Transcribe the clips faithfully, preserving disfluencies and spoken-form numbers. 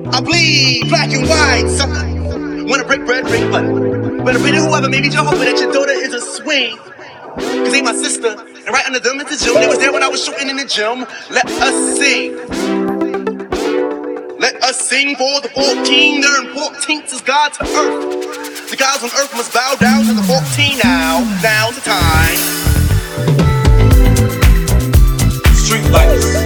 I bleed black and white, son. Wanna break bread, break butter. Better pray to whoever made me Jehovah that your daughter is a swing. Cause they my sister, and right under them is the gym. They was there when I was shooting in the gym. Let us sing. Let us sing for the fourteen. Their importance is God to earth. The gods on earth must bow down to the fourteen now. Now's the time. Street lights.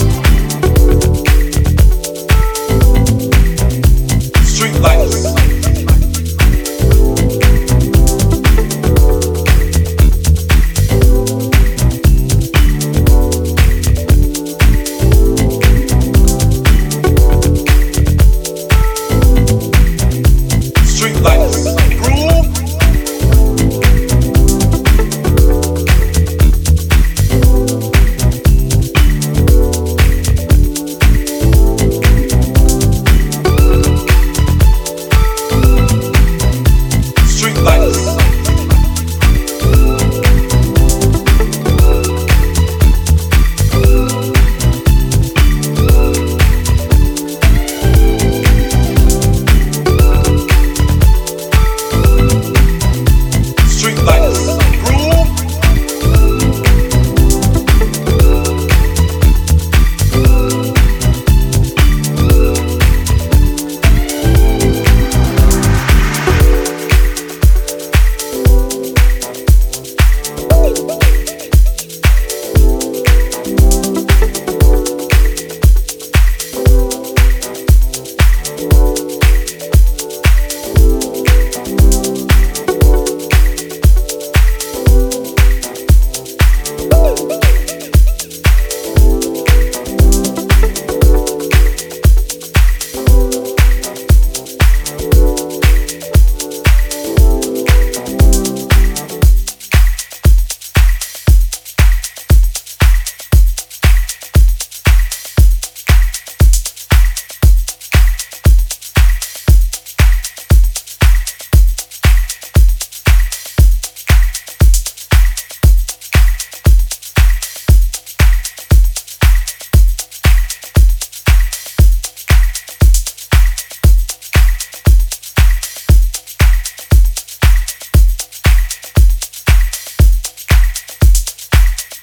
Lights.